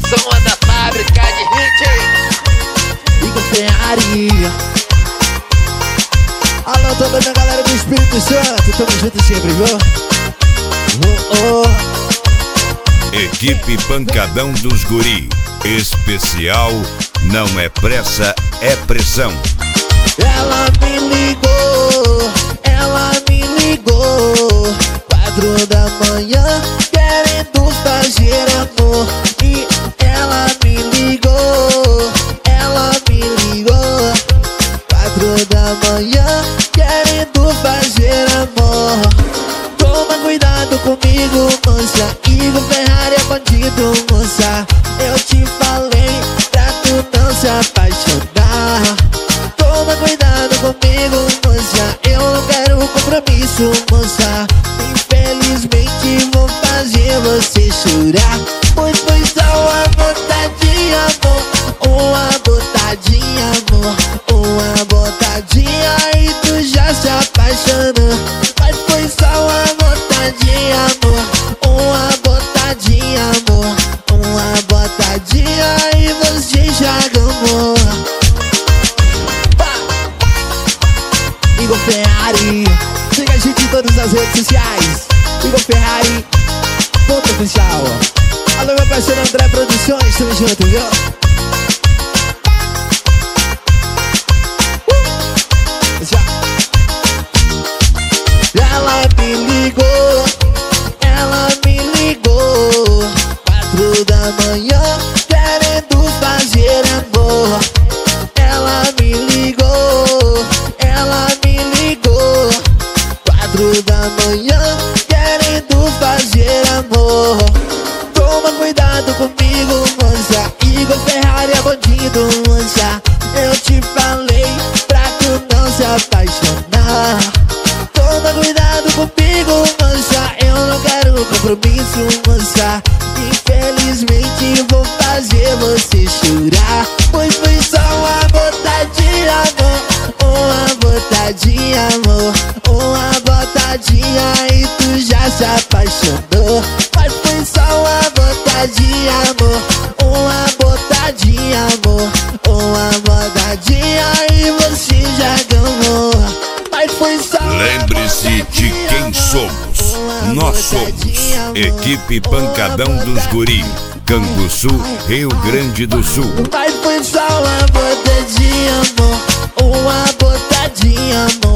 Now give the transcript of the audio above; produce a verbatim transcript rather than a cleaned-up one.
som da fábrica de hit. Igor Ferrari. Alô, toda a minha galera do Espírito Santo, tamo junto sempre, viu? Oh, oh. Equipe Pancadão dos Guri. Especial, não é pressa, é pressão. Ela me ligou, ela me ligou, quatro da manhã, querendo fazer amor. E ela me ligou, ela me ligou, quatro da manhã, querendo fazer amor. Toma cuidado comigo, moça, Igor Ferrari é bandido, moça. Eu te falei pra tu não se apaixonar. Toma cuidado comigo, moça, eu não quero compromisso, moça. Infelizmente vou fazer você chorar, pois foi só uma botadinha, amor. Uma botadinha, amor. Uma botadinha e tu já se apaixonou. Mas foi só uma botadinha, amor. Uma botadinha, amor. Uma botadinha e você já gamou. Igor Ferrari, siga a gente em todas as redes sociais. Igor Ferrari, ponto oficial. Alô, meu parceiro André Produções, tamo junto, viu? Uh! Já. Ela me ligou, ela me ligou, quatro da manhã, querendo fazer amor. Ela me ligou, ela me ligou, quatro da manhã, querendo fazer amor. Toma cuidado comigo, moça, Igor Ferrari é bandido, moça. Eu te falei pra tu não se apaixonar. Toma cuidado comigo, moça, eu não quero compromisso, moça. Infelizmente vou fazer você chorar, pois foi só uma botadinha, amor. Uma botadinha, amor. Uma botadinha e tu já se apaixonou. Mas foi só uma botadinha, amor. Uma botadinha, amor. Uma botadinha e você já ganhou. Mas foi só uma Lembre-se de quem somos. Nós somos Equipe Pancadão dos Guri, Canguçu, Rio Grande do Sul. Mas foi só uma botadinha, amor. Uma botadinha, amor.